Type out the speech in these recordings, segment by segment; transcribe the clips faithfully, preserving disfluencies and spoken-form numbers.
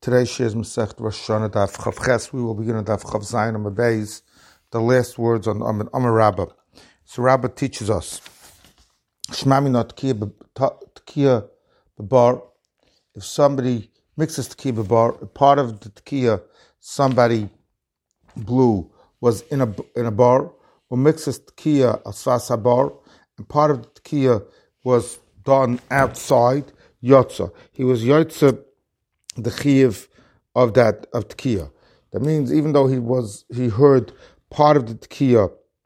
Today's Shir is Masechet Rosh Hashanah Daf Chav Ches. We will begin on Daf Chav Zayin Amar Beis, the last words on Amar Amar Rabbah. So Rabbah teaches us, Shmami not Tekiya B'bar. If somebody mixes Tekiya B'bar, part of the Tekiya somebody blew was in a in a bar, or mixes Tekiya Asfas Habar, and part of the Tekiya was done outside Yotza. He was Yotza the chiyuv of that of tekiya. That means even though he was he heard part of the tekiya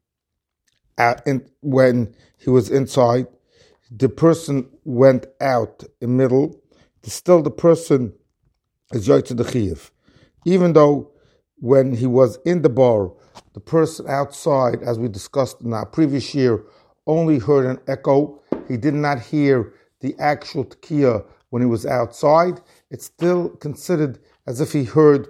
at, in, when he was inside, the person went out in middle. Still, the person is yoytze the chiyuv, even though when he was in the bar, the person outside, as we discussed in our previous year, only heard an echo. He did not hear the actual tekiya when he was outside. It's still considered as if he heard.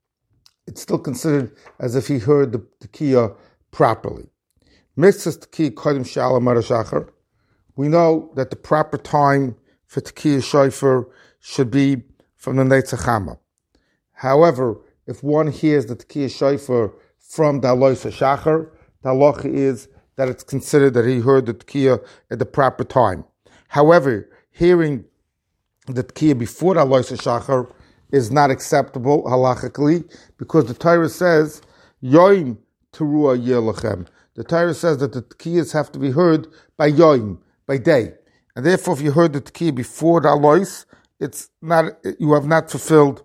It's still considered as if he heard the tekiya properly. Mixes tekiya kodim shalom marashachar. We know that the proper time for tekiya shofar should be from the Netzach Hama. However, if one hears the tekiya shofar from the aloisa shachar, the halacha is that it's considered that he heard the tekiya at the proper time. However, hearing the tekiya before the aloisa shachar is not acceptable halachically, because the Torah says yoim teruah yelachem. The Torah says that the tekiyas have to be heard by yoim, by day, and therefore, if you heard the tekiya before the alois, it's not you have not fulfilled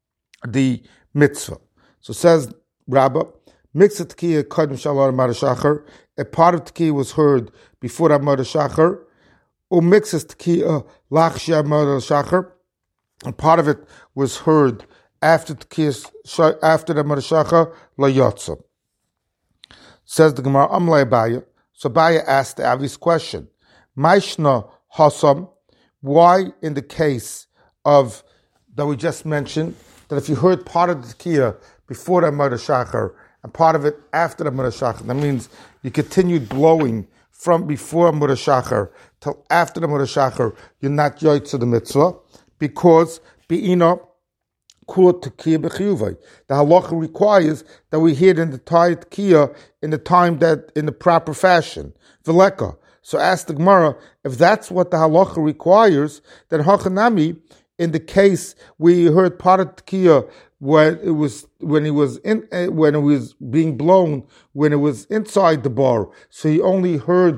the mitzvah. So says Rabbah, mix the tekiya kodim shalom marashachar. A part of tekiya was heard before the marashachar. Or mixes tekiya lachshia marashachar. And part of it was heard after tekiya after the marashachar la yotza. Says the Gemara, Amlei Abaya. So Abaya asked the obvious question: Maishna hasam. Why, in the case of that we just mentioned, that if you heard part of the tekiya before the marashachar and part of it after the marashachar, that means you continued blowing from before Murashachar till after the Murashachar, you're not yoytze the mitzvah, because be'ina kula tekiya b'chiyuvay. The halacha requires that we hear in the entire tekiya in the time that in the proper fashion. V'leka. So ask the Gemara, if that's what the halacha requires, then hachanami, in the case where you heard part of tekiya when it was when he was in when it was being blown, when it was inside the bar, so he only heard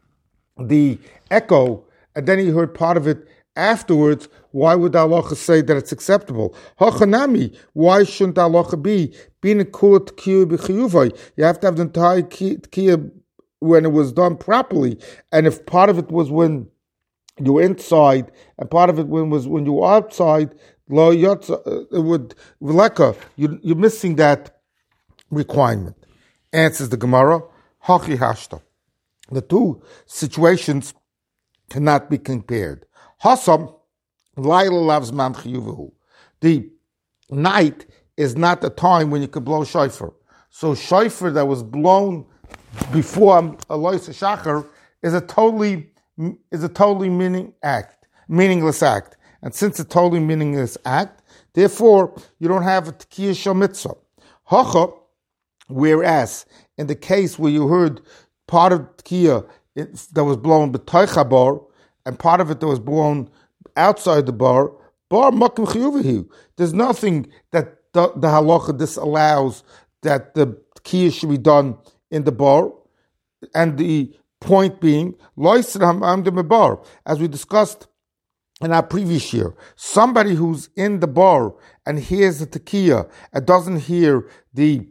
the echo, and then he heard part of it afterwards. Why would the halacha say that it's acceptable? Hachanami, why shouldn't the halacha be being a kula tekiya b'chiyuvay? You have to have the entire tekiya when it was done properly, and if part of it was when you were inside, and part of it when was when you were outside, lo yotza, it would v'leka. You, you're missing that requirement. Answers the Gemara, hachi hashta. The two situations cannot be compared. Hasam, laila lavs mam chiyuvahu. The night is not the time when you can blow shofar. So shofar that was blown before aloisa shachar is a totally is a totally meaning act, meaningless act. And since it's a totally meaningless act, therefore you don't have a tekiya shel mitzvah. Hacha, whereas in the case where you heard part of tekiya that was blown b'toich habar, and part of it that was blown outside the bar, bar makom chiyuvahu. There's nothing that the, the halacha disallows that the tekiya should be done in the bar, and the point being, as we discussed in our previous year, somebody who's in the bar and hears the tekiya and doesn't hear the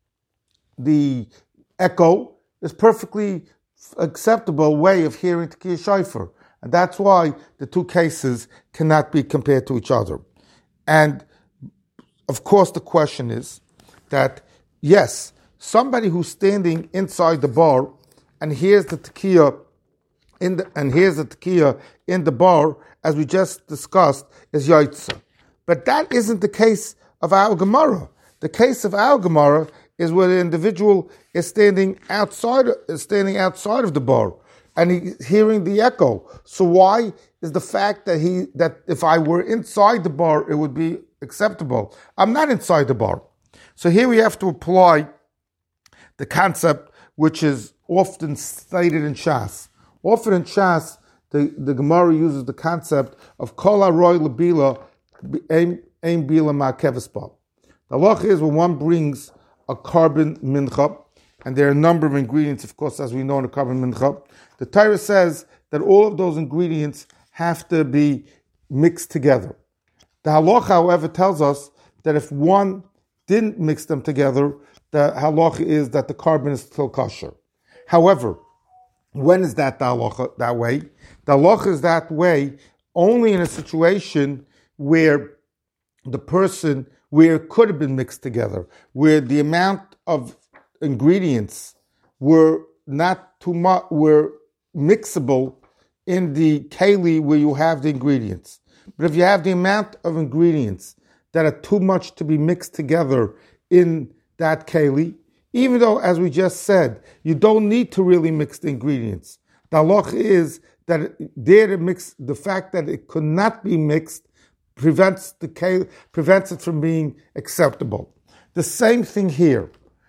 the echo is perfectly acceptable way of hearing tekiya shofar, and that's why the two cases cannot be compared to each other. And of course, the question is that yes, somebody who's standing inside the bar and hears the tekiya in the and hears the tekiya in the bar, as we just discussed, is yoytze. But that isn't the case of our Gemara. The case of our Gemara is where the individual is standing outside, is standing outside of the bar, and he's hearing the echo. So why is the fact that he that if I were inside the bar, it would be acceptable. I'm not inside the bar. So here we have to apply the concept which is often stated in Shas. Often in Shas, the, the Gemara uses the concept of Kol HaRoi L'Bila Ein Bila Ma'Kevespa. The halacha is when one brings a carbon mincha, and there are a number of ingredients, of course, as we know in a carbon mincha. The Torah says that all of those ingredients have to be mixed together. The halacha, however, tells us that if one didn't mix them together, the halacha is that the carbon is still kosher. However, when is that the halacha that way? The halacha is that way only in a situation where the person, where it could have been mixed together, where the amount of ingredients were not too much, were mixable in the keli where you have the ingredients. But if you have the amount of ingredients that are too much to be mixed together in that keli, even though, as we just said, you don't need to really mix the ingredients. The halacha is that there to mix, the fact that it could not be mixed prevents the keli, prevents it from being acceptable. The same thing here.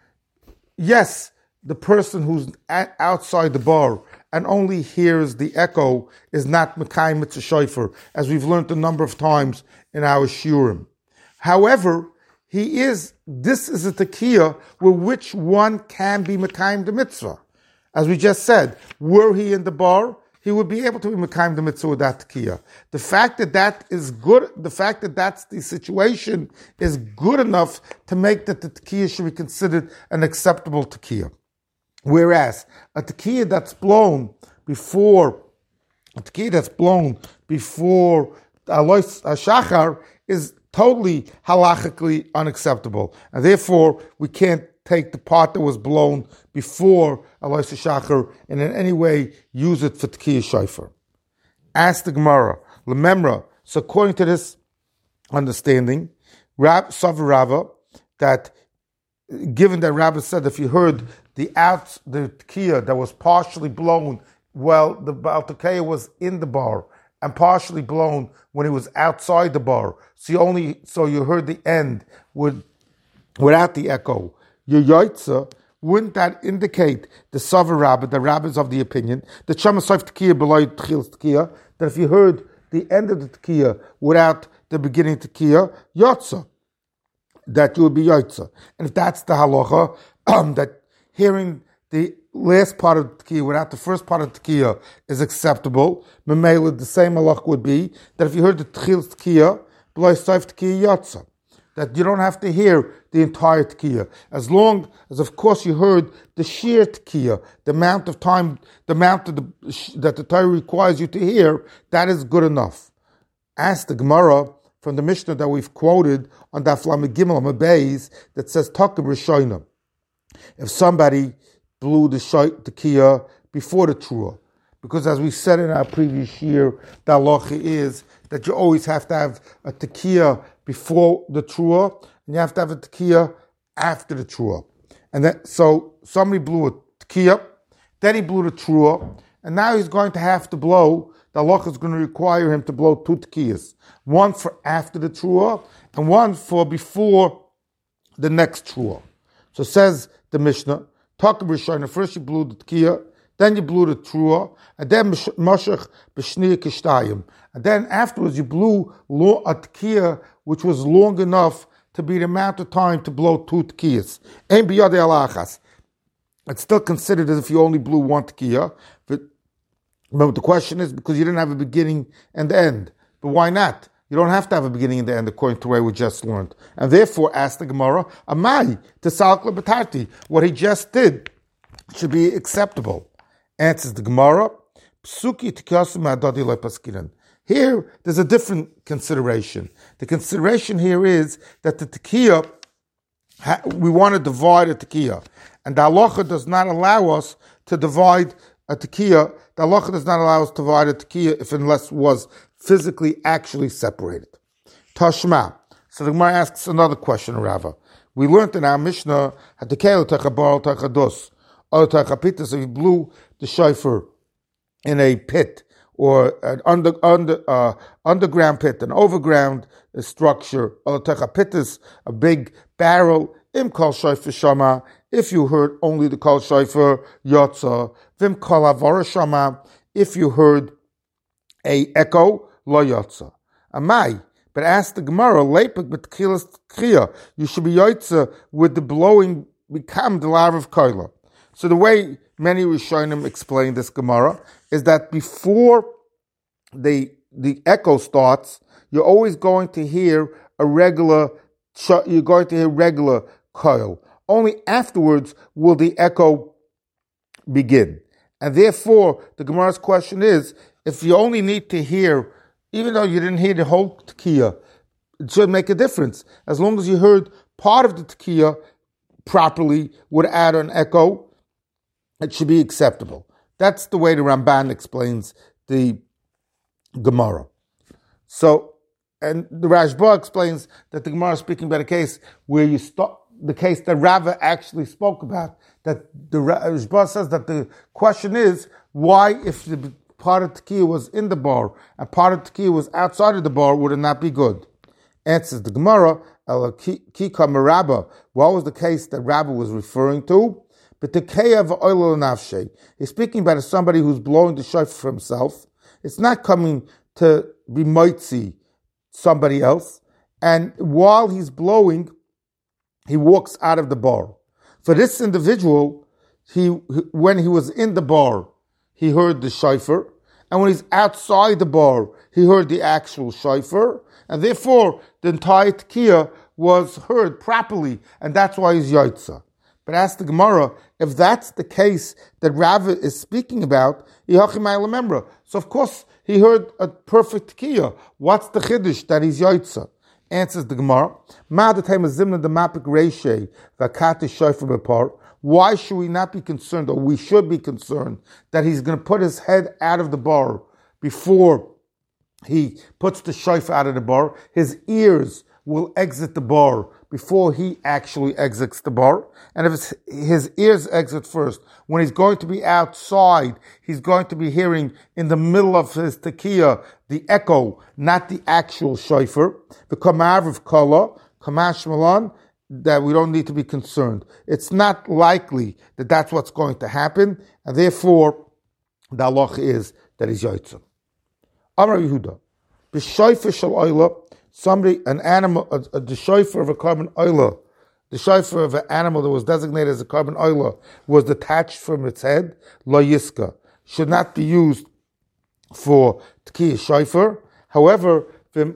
Yes, the person who's at, outside the bar and only hears the echo is not Mekayim Mitzvah Shofar, as we've learned a number of times in our shiurim. However, he is, this is a tekiah with which one can be Mekayim the Mitzvah. As we just said, were he in the bar, he would be able to be Mekayim the Mitzvah with that tekiah. The fact that that is good, the fact that that's the situation is good enough to make that the tekiah should be considered an acceptable tekiah. Whereas a tekiah that's blown before, a tekiah that's blown before Alois Shachar is totally halachically unacceptable. And therefore, we can't take the part that was blown before Alois Shachar and in any way use it for tekiah shofar. Ask the Gemara, Lememra, so according to this understanding, Rab Savar Rava, that given that Rabbi said if you heard the out the tekiah that was partially blown, well, the Baal Tekiah was in the bar and partially blown when it was outside the bar. So you only so you heard the end with without the echo. Your yaitza, wouldn't that indicate the Savar Rabbi, the rabbis of the opinion, the Shamasayf Tekiah below Tchil Tekiah, that if you heard the end of the Tekiah without the beginning Tekiah, yotza, that you would be yaitza. And if that's the halacha, um, that hearing the last part of the tekiah without the first part of the tekiah is acceptable, memela, the same halacha would be that if you heard the tchil tekiah, b'lo soif tekiah yotza, that you don't have to hear the entire tekiah, as long as, of course, you heard the sheer tekiah, the amount of time, the amount of the, that the Torah requires you to hear, that is good enough. Ask the Gemara from the Mishnah that we've quoted on Daf Lamed Gimel on Beis that says Takib Rishonim. If somebody blew the tekiah before the trua, because as we said in our previous year, the halacha is that you always have to have a tekiah before the trua, and you have to have a tekiah after the trua. And that, so somebody blew a tekiah, then he blew the trua, and now he's going to have to blow, the halacha is going to require him to blow two tekiyahs, one for after the trua, and one for before the next trua. So says the Mishnah, Takib Rishon, first you blew the tekiah, then you blew the trua, and then Mashach B'shniyah Kishtayim. And then afterwards you blew a tekiah which was long enough to be the amount of time to blow two tekiyahs. Ein biyadei alachas. It's still considered as if you only blew one tekiah. But, but the question is because you didn't have a beginning and end. But why not? You don't have to have a beginning and end according to what we just learned. And therefore, ask the Gemara, Amai, Tesal Klebatarti, what he just did should be acceptable. Answers the Gemara, Psuki Tikasim Adadi Lepaskiran. Here, there's a different consideration. The consideration here is that the tekiah, we want to divide a tekiah. And the halacha does not allow us to divide a tekiah. The halacha does not allow us to divide a tekiah if unless it was physically actually separated. Tashma. So the Gemara asks another question, Rava. We learned in our Mishnah, so he blew the shofar in a pit or an under, under, uh, underground pit, an overground structure, a big barrel, im kol shofar shama, if you heard only the kol shofar, yotza, vim kol havara shama, if you heard a echo, lo yotza. Amai, but ask the Gemara, lepek b'tchilas tchiya, you should be yotza with the blowing, become the lav of koila. So the way many Rishonim explain this Gemara is that before the the echo starts, you're always going to hear a regular, you're going to hear regular koil. Only afterwards will the echo begin. And therefore, the Gemara's question is, if you only need to hear, even though you didn't hear the whole tekiya, it should make a difference. As long as you heard part of the tekiya properly, would add an echo, it should be acceptable. That's the way the Ramban explains the Gemara. So, and the Rashba explains that the Gemara is speaking about a case where you stop, the case that Rava actually spoke about, that the Rashba says that the question is, why if the part of tekiya was in the bar and part of tekiya was outside of the bar, would it not be good? Answers the Gemara, Kika Merabba, what was the case that Rabba was referring to? But the Keyav Oil Nafshe. He's speaking about somebody who's blowing the shofar for himself. It's not coming to be moitzi somebody else. And while he's blowing, he walks out of the bar. For this individual, he when he was in the bar, he heard the shofar. And when he's outside the bar, he heard the actual shofar. And therefore, the entire tekiya was heard properly. And that's why he's yotza. But ask the Gemara, if that's the case that Rava is speaking about, so of course he heard a perfect tekiya. What's the chiddush that he's yotza? Answers the Gemara, why should we not be concerned, or we should be concerned, that he's going to put his head out of the bar before he puts the shofar out of the bar? His ears will exit the bar before he actually exits the bar. And if his, his ears exit first, when he's going to be outside, he's going to be hearing in the middle of his tekiya the echo, not the actual shofar. The kamav of kala, kamash malan, that we don't need to be concerned. It's not likely that that's what's going to happen, and therefore the halacha is that he's yotza. Amar Yehuda, b'shofar shel oila, somebody, an animal, a, a, the shofar of a carbon oila, the shofar of an animal that was designated as a carbon oila was detached from its head, lo yiska, should not be used for tekiya shofar. However,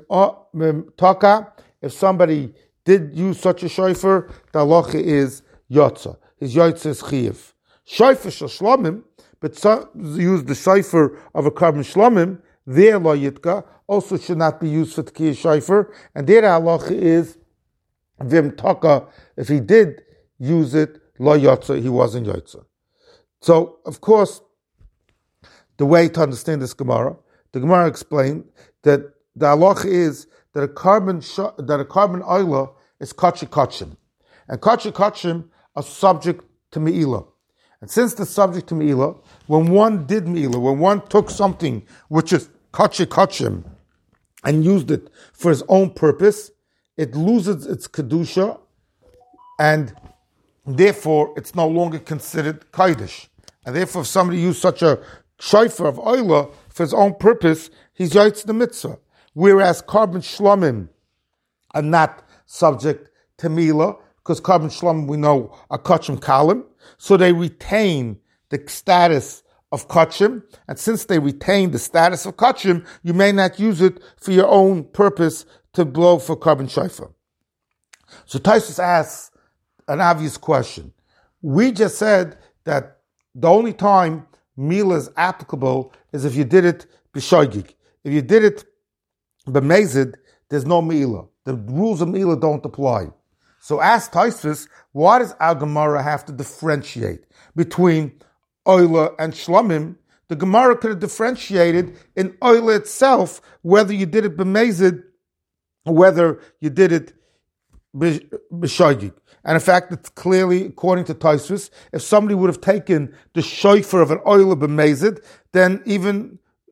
if somebody did use such a shofar, the halacha is yotza. His yotza is chiyuv. Shofar shel shlomim, but some use the shofar of a carbon shlomim, their lo yitka also should not be used for tekiya shofar, and their halacha is vim taka. If he did use it, lo yotza, he wasn't yotza. So, of course, the way to understand this Gemara, the Gemara explained that the halacha is that a carbon sh- that a carbon oila is kachi kachim, and kachi kachim are subject to meila. And since the subject to meila, when one did meila, when one took something which is kachi kachim and used it for his own purpose, it loses its kedusha, and therefore it's no longer considered kaidish. And therefore, if somebody used such a shofar of oila for his own purpose, he's yotz the mitzvah. Whereas carbon shlomim are not subject to mila, because carbon shlomim, we know, are kachim kalim, so they retain the status of kachim, and since they retain the status of kachim, you may not use it for your own purpose to blow for carbon shofar. So Taisus asks an obvious question. We just said that the only time mila is applicable is if you did it b'shoigig. If you did it b'mezid, there's no mila. The rules of mila don't apply. So ask Taisus, why does our Gemara have to differentiate between oila and shlomim? The Gemara could have differentiated in oila itself, whether you did it b'mezid, or whether you did it b'shoigig. And in fact, it's clearly, according to Taisus, if somebody would have taken the shofar of an oila b'mezid, then even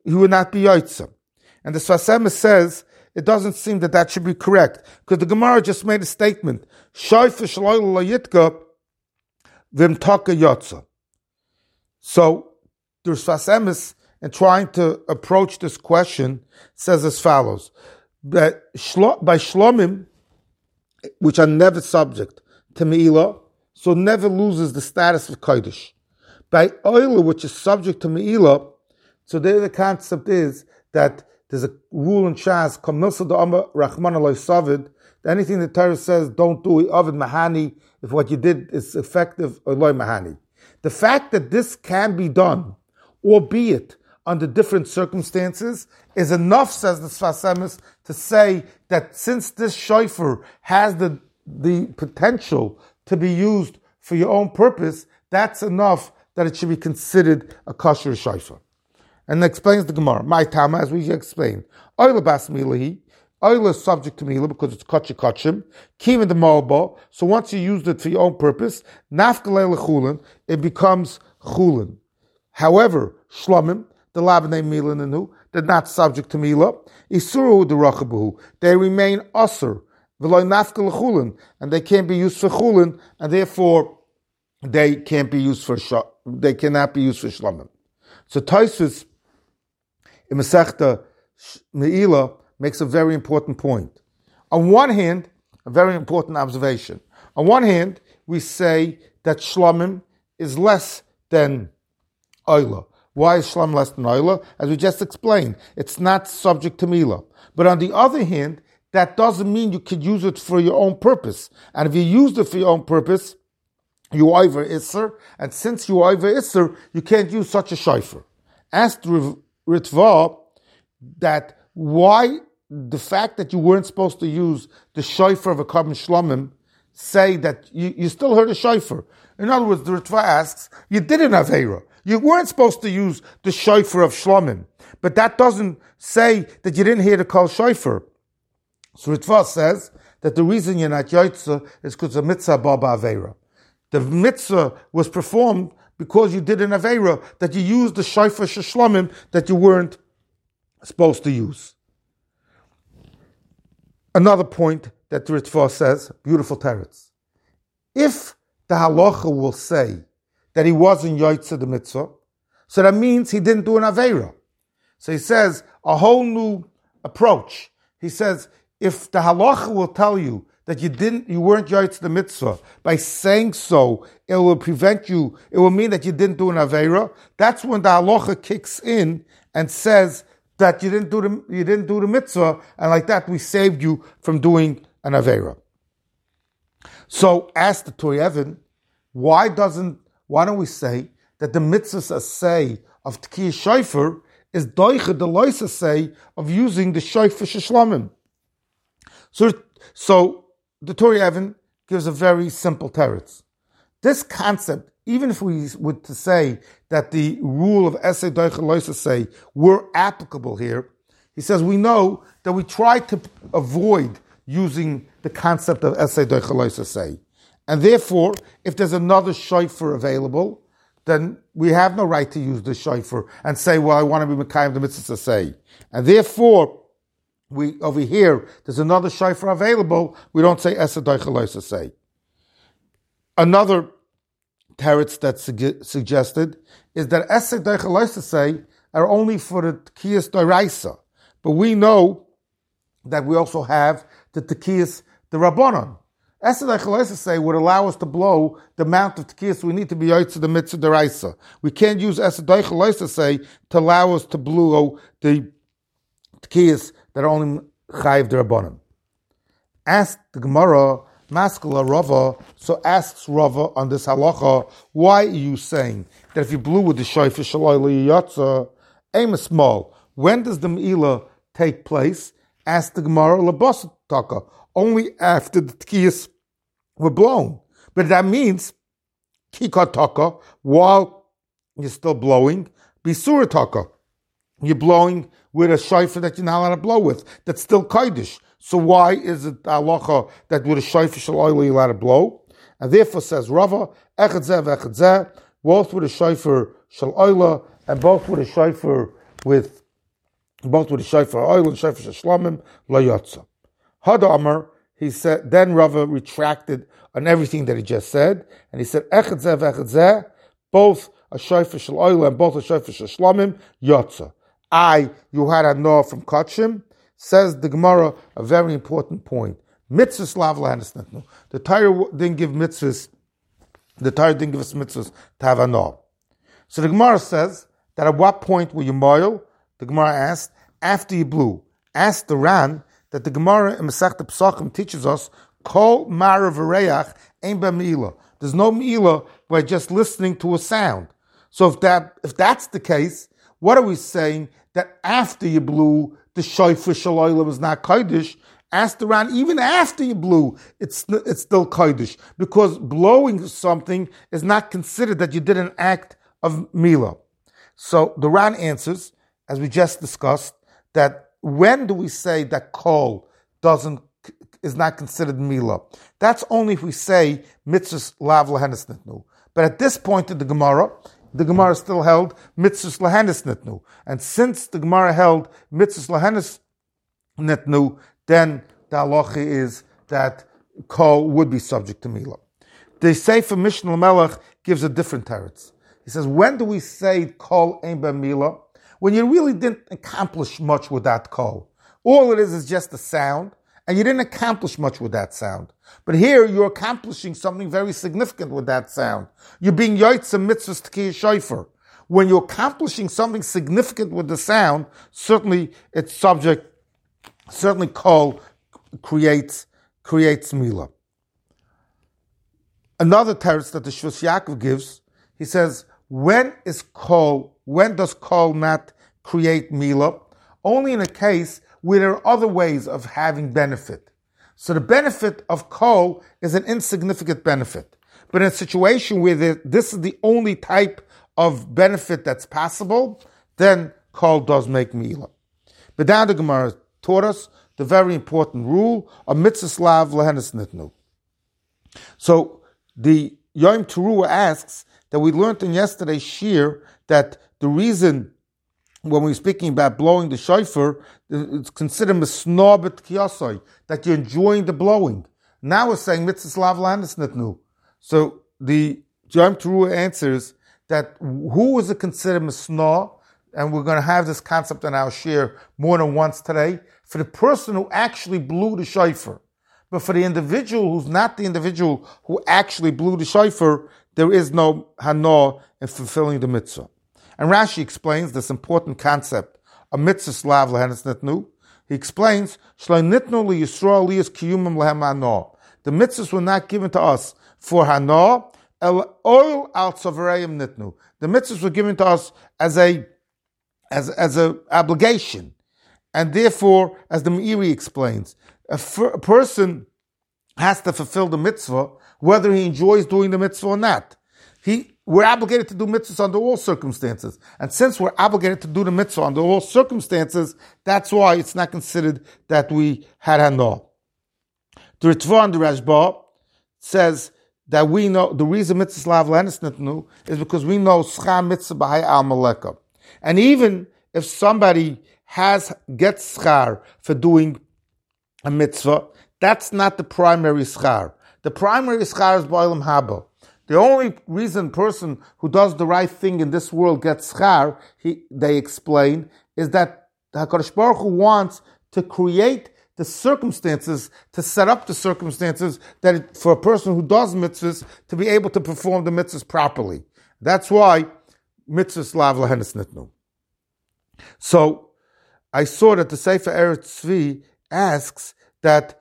he would not be Yaitza. And the Sfas Emes says it doesn't seem that that should be correct, because the Gemara just made a statement, Shayfa Shaloila La Yitka Vim Taka Yotza. So the Sfas Emes, in trying to approach this question, says as follows, that by Shlomim, which are never subject to Me'ilah, so never loses the status of Kodesh. By Oila, which is subject to Me'ilah, so there the concept is that there's a rule in Shas, Kamilsa Da'amah Rachman Alay Savid, anything the Torah says, don't do Ovid Mahani, if what you did is effective, Olay Mahani. The fact that this can be done, albeit under different circumstances, is enough, says the Sfas Emes, to say that since this shofar has the, the potential to be used for your own purpose, that's enough that it should be considered a kosher shofar. And explains the Gemara, my Tama, as we explained, Oila Bas Milahi, Oila is subject to Milah because it's Kotche Kotchim, Kim in the Malba, so once you used it for your own purpose, Nafkalei Lechulin, it becomes Chulin. However, Shlomim, the Labanei Milah Nenu, they're not subject to Milah, Isuru the Rachabuhu, they remain Asur, V'loi Nafkal Lechulin, and they can't be used for Chulin, and therefore they can't be used for, they cannot be used for Shlomim. So Tosfos in Masechta Me'ilah makes a very important point. On one hand, a very important observation. On one hand, we say that Shlomim is less than Oila. Why is Shlom less than Oila? As we just explained, it's not subject to Milah. But on the other hand, that doesn't mean you could use it for your own purpose. And if you used it for your own purpose, you over Isser, and since you over Isser, you can't use such a shofar. Asked Ritva that why the fact that you weren't supposed to use the shofar of a Karban Shlomim say that you, you still heard a shofar. In other words, the Ritva asks, you did an Aveira. You weren't supposed to use the shofar of Shlomim, but that doesn't say that you didn't hear the Kol shofar. So Ritva says that the reason you're not Yotzah is because of Mitzvah Baba Aveira. The mitzvah was performed because you did an Aveira, that you used the shofar Shlomim that you weren't supposed to use. Another point that the Ritva says, beautiful teretz. If the halacha will say that he wasn't Yotzeh the mitzvah, so that means he didn't do an Aveira. So he says a whole new approach. He says, if the halacha will tell you that you didn't, you weren't Yotzeh the mitzvah, by saying so, it will prevent you, it will mean that you didn't do an Aveira. That's when the halacha kicks in and says that you didn't do the, you didn't do the mitzvah, and like that we saved you from doing an Aveira. So ask the Torah Evan, why doesn't, why don't we say that the mitzvah's say of Tkiyah Shofar is doicha the loisa say of using the Shofar Shlomim? So, so the Torah Evan gives a very simple teretz. This concept, even if we were to say that the rule of Esei Doicha Loisa say were applicable here, he says we know that we try to avoid using the concept of Esei Doicha Loisa say. And therefore, if there's another shofar available, then we have no right to use the shofar and say, well, I want to be Mekayim the mitzvah say. And therefore, we over here, there's another shofar available, we don't say Esei Doicha Loisa say. Another teretz that's suge- suggested is that Esei Doicha Loisa say are only for the Tkiyas Doraisa. But we know that we also have the Tkiyas the Rabbanon. Esei Doicha Loisa say would allow us to blow the amount of Tkiyas we need to be Yotzeh the mitzvah Doraisa. We can't use Esei Doicha Loisa say to allow us to blow the Tkiyas that are only Chayiv the Rabbanon. Ask the Gemara, Maskala Rava, so asks Rava on this halacha, why are you saying that if you blew with the shofar Shaloi Yatza, aim is small? When does the Me'ilah take place? Ask the Gemara, Labas Taka, only after the Tkiyas were blown. But that means, Kika Taka, while you're still blowing, Bisura Taka, you're blowing with a shofar that you're not allowed to blow with, that's still Kodesh. So why is it halacha that with a shofar shel oil you're allowed to blow? And therefore says Rava, echad zeh v'echad zeh, both with a shofar shel oil and both with a shofar with both with the shofar oil and shofar shlamim, lo yotza. Hada Amar, he said, then Rava retracted on everything that he just said, and he said, echad zeh v'echad zeh, both a shofar shel oil and both a shofar shel shlamim, yotza. I, you had a no from Kachim, says the Gemara, a very important point. Mitzvahs lav lahanis nitnu. The Torah didn't give mitzvahs, the Torah didn't give us mitzvahs to have a no. So the Gemara says that at what point were you moil? The Gemara asked, after you blew. Asked the Ran that the Gemara in Masechta Pesachim teaches us, kol mara v'reach ein ba meila. There's no meila by just listening to a sound. So if that if that's the case, what are we saying? That after you blew, the shofar shel oil was not kodesh. Asked the Ran, even after you blew, it's it's still kodesh, because blowing something is not considered that you did an act of mila. So the Ran answers, as we just discussed, that when do we say that kol doesn't is not considered mila? That's only if we say mitzvahs lav lahanis nitnu. But at this point in the Gemara, the Gemara still held mitzvahs lahanis nitnu, and since the Gemara held mitzvahs lahanis nitnu, then the halacha is that kol would be subject to mila. The Sefer Mishnah Melech gives a different teretz. He says, when do we say kol ein ba mila? When you really didn't accomplish much with that kol. All it is is just a sound, and you didn't accomplish much with that sound. But here you're accomplishing something very significant with that sound. You're being yotzei mitzvahs t'kiyah shofar. When you're accomplishing something significant with the sound, certainly it's subject, certainly kol creates, creates mila. Another teretz that the Shvus Yaakov gives, he says, when is kol, when does kol not create mila? Only in a case where there are other ways of having benefit. So the benefit of kol is an insignificant benefit. But in a situation where the, this is the only type of benefit that's possible, then kol does make mila. But now the Gemara taught us the very important rule of mitzvahs lav lahanis nitnu. So the Yom Teruah asks that we learned in yesterday's shir that the reason when we're speaking about blowing the shofar, it's considered misnah b'tkiyasai, that you're enjoying the blowing. Now we're saying mitzvahs lav lahanis nitnu. So the Yom Teruah answers that who is it considered misnah? And we're going to have this concept in our shir more than once today. For the person who actually blew the shofar. But for the individual who's not the individual who actually blew the shofar, there is no hana in fulfilling the mitzvah. And Rashi explains this important concept of mitzvahs lav lahanis nitnu. He explains, Shlo nitnu li Yisrael liyas kiyumim lehem hana. The mitzvahs were not given to us for hana, el oil al tzavarayim nitnu. The mitzvahs were given to us as a as as a obligation. And therefore, as the Meiri explains, a, f- a person has to fulfill the mitzvah whether he enjoys doing the mitzvah or not. He, we're obligated to do mitzvahs under all circumstances. And since we're obligated to do the mitzvah under all circumstances, that's why it's not considered that we had hana. The Ritva and the Rashba says that we know, the reason mitzvahs lav lahanis nitnu is because we know schar mitzvah b'hai al maleka. And even if somebody has gets schar for doing a mitzvah, that's not the primary schar. The primary schar is b'olam haba. The only reason person who does the right thing in this world gets schar, he, they explain, is that HaKadosh Baruch Hu wants to create the circumstances, to set up the circumstances that it, for a person who does mitzvahs to be able to perform the mitzvahs properly. That's why mitzvahs lav lahanis nitnu. So I saw that the Sefer Eretz Tzvi asks that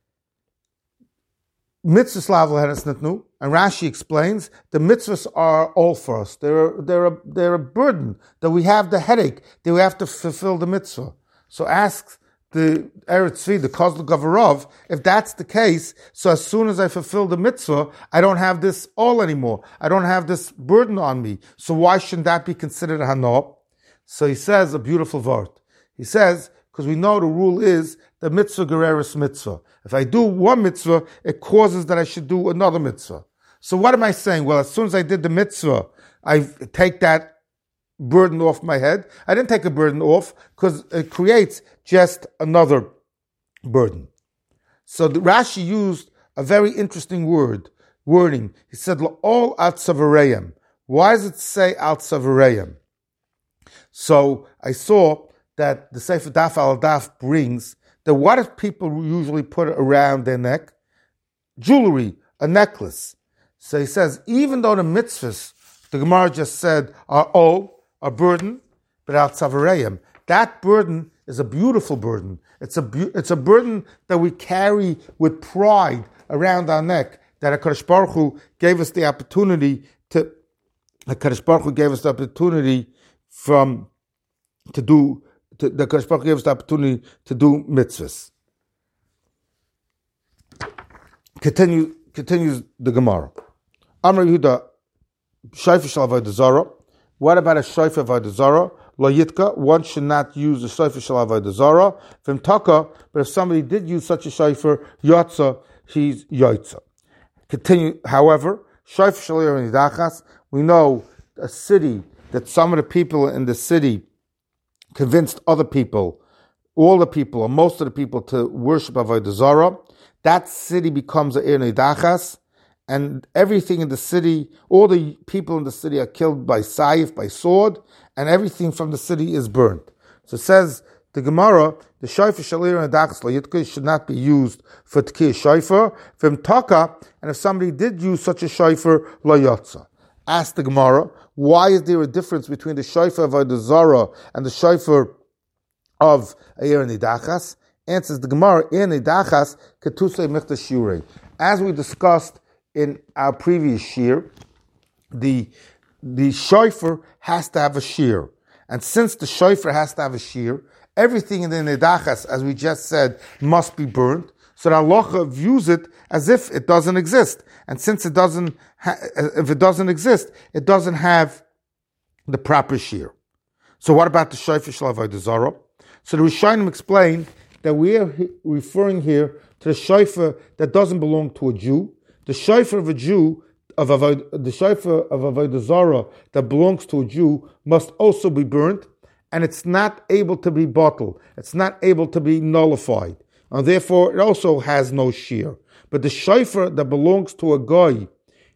mitzvahs lav lahanis nitnu, and Rashi explains the mitzvahs are all for us. They're they're a, they're a burden that we have the headache that we have to fulfill the mitzvah. So asks the Eretz Tzvi, the Kozl Gavarov, if that's the case, so as soon as I fulfill the mitzvah, I don't have this all anymore. I don't have this burden on me. So why shouldn't that be considered a hana? So he says a beautiful word. He says, because we know the rule is the mitzvah gereris mitzvah. If I do one mitzvah, it causes that I should do another mitzvah. So what am I saying? Well, as soon as I did the mitzvah, I take that burden off my head. I didn't take a burden off because it creates just another burden. So the Rashi used a very interesting word, wording. He said, all al tzavareyim. Why does it say al tzavareyim? So I saw that the Sefer Daf al Daf brings that what do people usually put around their neck? Jewelry, a necklace. So he says, even though the mitzvahs, the Gemara just said, are all a burden, but al tzavareyim, that burden is a beautiful burden. It's a bu- it's a burden that we carry with pride around our neck. That HaKadosh Baruch Hu gave us the opportunity to. HaKadosh Baruch Hu gave us the opportunity from to do. To, the HaKadosh Baruch Hu gave us the opportunity to do mitzvahs. Continue continues the Gemara. Amar Yehuda, shayfa shel avodah zara. What about a shayfa of avodah zara? Lo yitka, one should not use the shayfa shel avodah zara. V'im taka, but if somebody did use such a shayfa, yotza, he's yotza. Continue, however, shayfa shel nidachas, we know a city that some of the people in the city convinced other people, all the people, or most of the people, to worship avodah zara. That city becomes a ir nidachas, and everything in the city, all the people in the city are killed by saif, by sword, and everything from the city is burnt. So it says, the Gemara, the shayfa shalir and dachas layitka should not be used for tkiyah shayfer, from taka, and if somebody did use such a shayfer, layotza. Ask the Gemara, why is there a difference between the shayfer of avodah zara and the shayfer of ir nidachas? Answers the Gemara, ir nidachas ketusei michta shurei. As we discussed in our previous year, the the shofar has to have a shear. And since the shofar has to have a shear, everything in the nidachas, as we just said, must be burnt. So the halacha views it as if it doesn't exist. And since it doesn't, ha- if it doesn't exist, it doesn't have the proper shear. So what about the shofar shel avodah zara? So the Rishonim explain that we are referring here to the shofar that doesn't belong to a Jew. The shofar of a Jew, of avodah, the shofar of avodah zara that belongs to a Jew must also be burnt, and it's not able to be bottled. It's not able to be nullified, and therefore it also has no shear. But the shofar that belongs to a goy,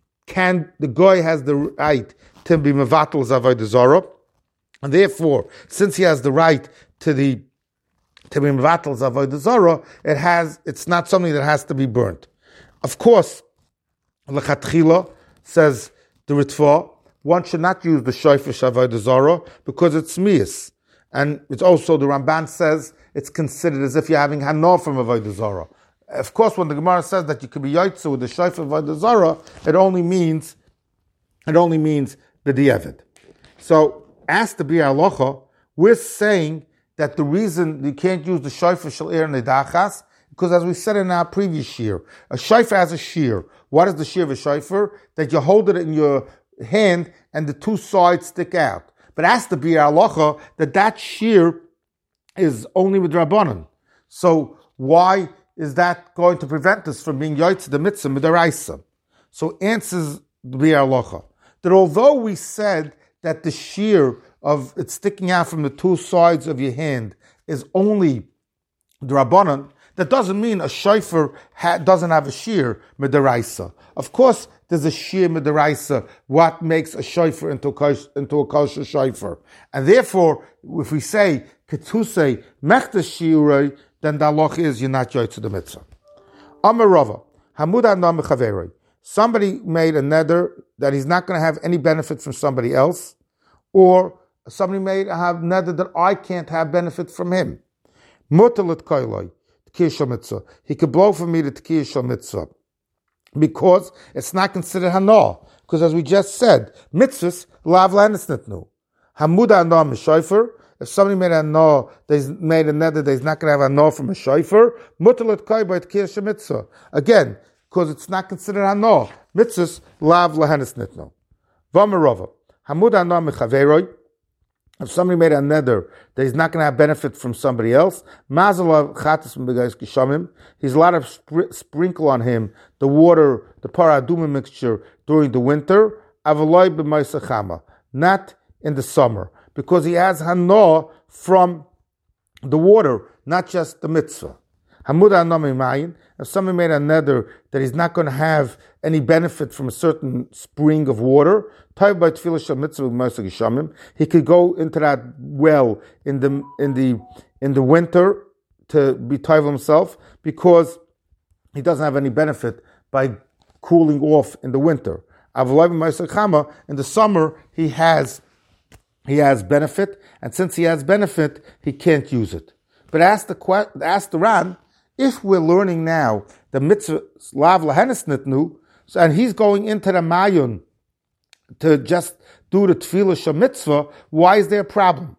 can the goy has the right to be mevatel avodah zara, and therefore, since he has the right to the to be mevatel avodah zara, it has it's not something that has to be burnt. Of course, L'chatchila, says the Ritva, one should not use the shofar avodah zara because it's mias, and it's also the Ramban says it's considered as if you're having hana from avodah zara. Of course, when the Gemara says that you could be yotze with the shofar avodah zara, it only means it only means b'di'evid. So, as to be halacha, we're saying that the reason you can't use the shofar shel ir nidachas, because as we said in our previous year, a shofar has a shear. What is the shear of a shofar? That you hold it in your hand and the two sides stick out. But as to be halacha, that that shear is only with Rabbanan. So why is that going to prevent us from being yotze the mitzvah midaraisa? So answers the bir halacha that although we said that the shear of it sticking out from the two sides of your hand is only the Rabbanan, that doesn't mean a shofar ha- doesn't have a shear midaraisa. Of course, there's a shear midaraisa. What makes a shofar into a kosh, into a kosher shofar, and therefore, if we say ketusei mechta shiurei, then the halach is you're not yotze the mitzvah. Amar Rava, hamud anam mechaverei. Somebody made a neder that he's not going to have any benefit from somebody else, or somebody made a neder that I can't have benefit from him. Mutalat kailoi. He could blow for me the Tkiyah Shal Mitzvah because it's not considered Hana. Because as we just said, mitzvahs lav lanis nitnu. Hamuda Hana Mishoifer. If somebody made a Hana, they made a neder, they's not going to have Hana from a Shoifer. Mutalat kai by Tkiyah Shal Mitzvah. Again, because it's not considered Hana. Mitzvahs lav lanis nitnu. Vamarova. Hamuda Hana Mechaveroi. If somebody made a neder that he's not going to have benefit from somebody else, he's allowed to spr- sprinkle on him the water, the paraduma mixture during the winter, not in the summer because he has hana from the water, not just the mitzvah. Hamuda anami mayin. If someone made a neder that he's not going to have any benefit from a certain spring of water, he could go into that well in the in the in the winter to be taiv himself because he doesn't have any benefit by cooling off in the winter. In the summer he has he has benefit, and since he has benefit, he can't use it. But ask the ask the Ran, if we're learning now the mitzvah lav lahenes nitnu, and he's going into the mayun to just do the tefillah shel mitzvah, why is there a problem?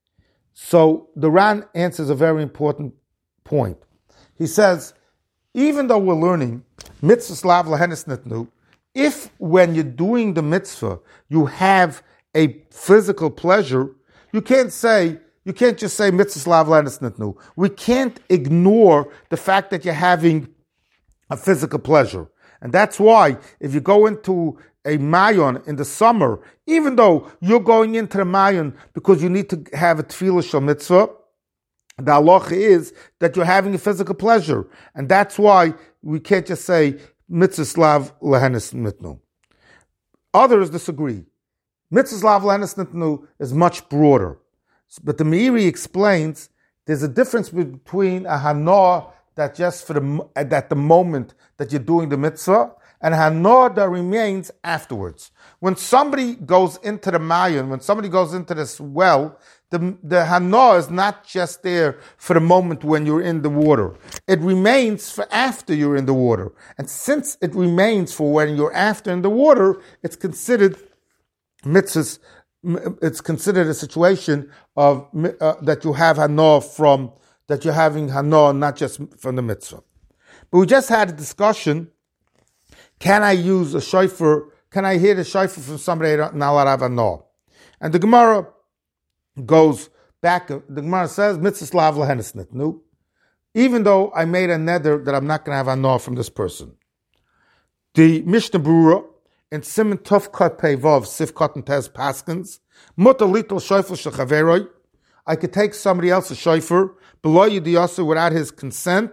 So the Ran answers a very important point. He says, even though we're learning mitzvah lav lahenes nitnu, if when you're doing the mitzvah you have a physical pleasure, you can't say, you can't just say mitzvah lav lahenes nitnu. We can't ignore the fact that you're having a physical pleasure. And that's why if you go into a mayon in the summer, even though you're going into the mayon because you need to have a tefillah shel mitzvah, the halacha is that you're having a physical pleasure. And that's why we can't just say mitzvah lav lahenes nitnu. Others disagree. Mitzvah lav lahenes nitnu is much broader. But the Meiri explains there's a difference between a hana that just for the at the moment that you're doing the mitzvah, and hana that remains afterwards. When somebody goes into the mayon, when somebody goes into this well, the the hana is not just there for the moment when you're in the water. It remains for after you're in the water. And since it remains for when you're after in the water, it's considered mitzvahs. It's considered a situation of uh, that you have hana from that you're having hana not just from the mitzvah. But we just had a discussion. Can I use a shofar? Can I hear the shofar from somebody not allowed to have hana? And the Gemara goes back. The Gemara says mitzvah lav lahenes nitnu. Even though I made a neder that I'm not going to have hana from this person, the Mishnah Berurah in Siman Tov Kot Pei Vav Sif Cotton Tez Paskins, Mutar Litol Shofar Shel Chaveroi. I could take somebody else's shofar below Yidiyasa without his consent,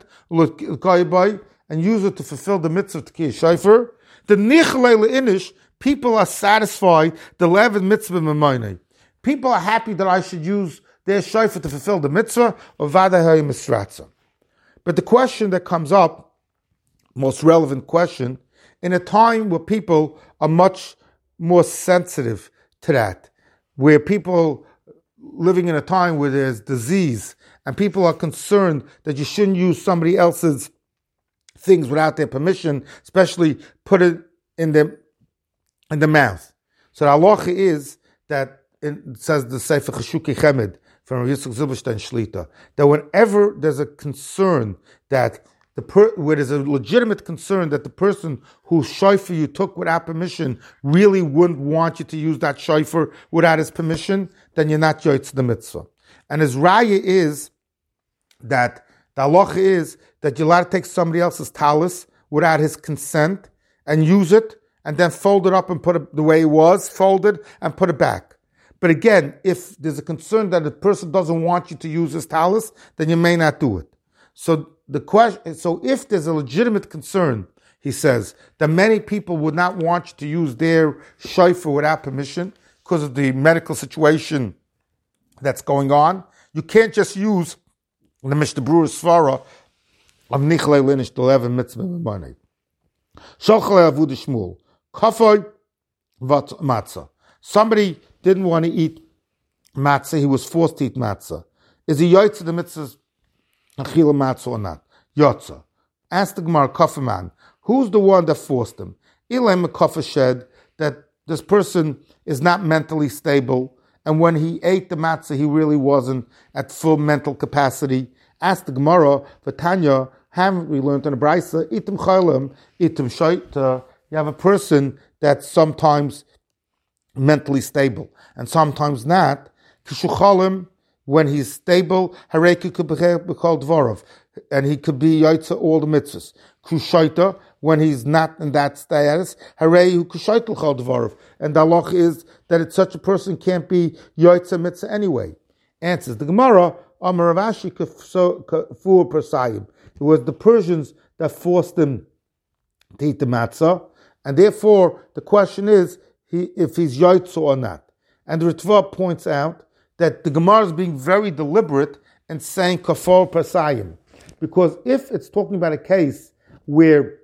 and use it to fulfill the mitzvah to Kiyah shofar. The Nichlei Leinish, people are satisfied the Levin mitzvah Memoinei. People are happy that I should use their shofar to fulfill the mitzvah of Vadahai Misratza. But the question that comes up, most relevant question, in a time where people are much more sensitive to that, where people living in a time where there's disease and people are concerned that you shouldn't use somebody else's things without their permission, especially put it in the in the mouth. So the halacha is that it says the Sefer Cheshuki Chemed from Yitzchak Zilberstein Shlita, that whenever there's a concern that The per, where there's a legitimate concern that the person whose shofar you took without permission really wouldn't want you to use that shofar without his permission, then you're not yoytz the mitzvah. And his raya is that the halacha is that you're allowed to take somebody else's talis without his consent and use it, and then fold it up and put it the way it was, fold it and put it back. But again, if there's a concern that the person doesn't want you to use his talis, then you may not do it. So the question, so if there's a legitimate concern, he says, that many people would not want you to use their shofar without permission because of the medical situation that's going on, you can't just use the Mishnah Berurah Svara of Nichlei Leinish the Levin mitzvah Memoinei. Sholchalei Avuda Shmuel Kafoi Vat Matzah. Somebody didn't want to eat matzah; he was forced to eat matzah. Is he yoytz the mitzvahs Achila matzah or not? Yotza. Ask the Gemara, Kafferman, who's the one that forced him? Ilay Mekaffer shed that this person is not mentally stable, and when he ate the matzah, he really wasn't at full mental capacity. Ask the Gemara, Vatanya, haven't we learned in the Brisa, Itim Chaylim, Itim Shaita, you have a person that's sometimes mentally stable, and sometimes not. Kishuchalim, when he's stable, Hareki could be called Dvorov, and he could be Yaitza all the mitzvahs. Kushaita, when he's not in that status, Harei Kushaitel called Dvorov. And the halach is that it's such a person can't be Yaitza mitzvah anyway. Answers the Gemara, Amar Rav Ashi Kafur Persayim. It was the Persians that forced him to eat the matzah, and therefore the question is he, if he's Yaitza or not. And the Ritva points out that the Gemara is being very deliberate and saying Kafur Persayim. Because if it's talking about a case where